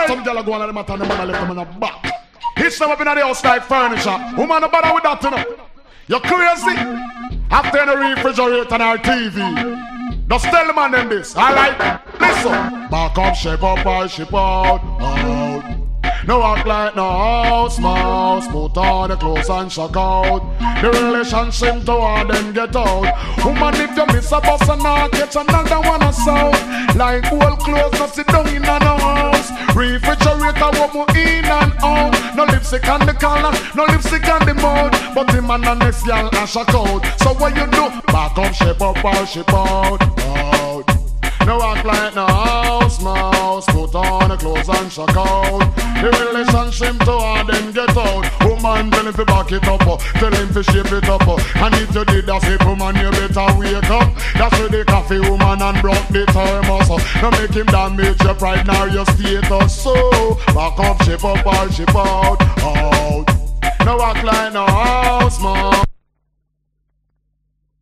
Some girl go on and them at them and left them in the back. Hitch them up in the house like furniture. Woman, no bother with that, you know. You're crazy? After in the refrigerator and our TV. Just tell the man them this, alright? Listen. Back up, shape up, or ship out. Out. No act like no house mouse. Put on the clothes and shock out. The relationship toward them get out. Woman, if you miss a bus and not catch another one or so. Like old clothes, not sit down in a house. Refrigerator, what more in and out. No lipstick on the collar, no lipstick on the mouth. But him and the next girl and shock out. So what you do? Back up, shape up, or ship out. Out. No act like no house mouse. Put on the clothes and shock out. The relationship to her then get out. Woman tell him to back it up, tell him to shape it up. And if you did that say woman you better wake up. That's where the coffee woman and broke the thermos. Now make him damage your pride nor your status. So back up, shape up or shape out. Out. No act like no